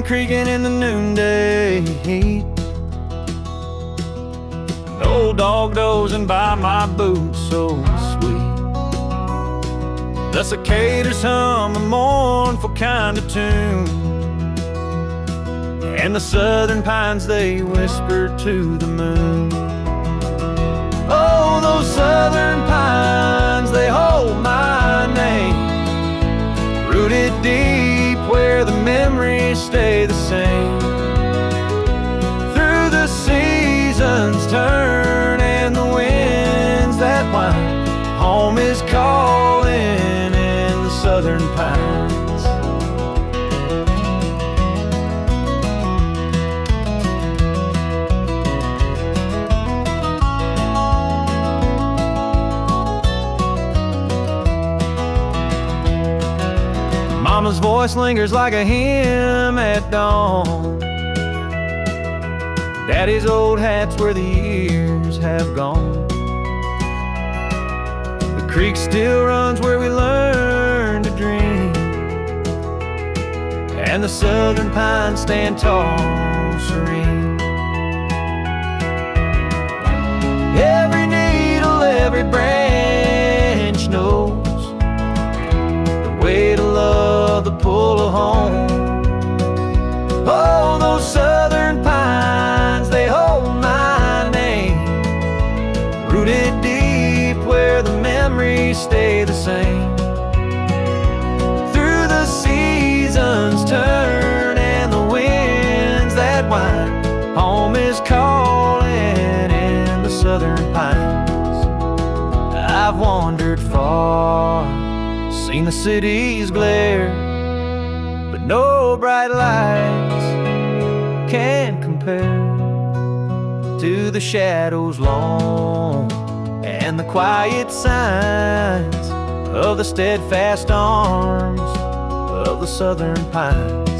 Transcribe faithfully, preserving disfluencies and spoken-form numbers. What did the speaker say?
creaking in the noonday heat. An old dog dozing by my boots, so sweet. The cicadas hum a mournful kind of tune, and the southern pines, they whisper to the moon. Oh, those southern pines, they hold my name, rooted deep where the memories stay the same. Through the seasons turn and the winds that whine, home is calling in the southern pines. Mama's voice lingers like a hymn at dawn. Daddy's old hat's where the years have gone. The creek still runs where we learned to dream, and the southern pines stand tall, serene. Every needle, every branch knows the weight of love, the pull of home. Oh, those southern pines, they hold my name, rooted deep where the memories stay the same. Through the seasons turn and the winds that whine, home is calling in the southern pines. I've wandered far, seen the city's glare, but no bright lights can compare to the shadows long and the quiet signs of the steadfast arms of the southern pines.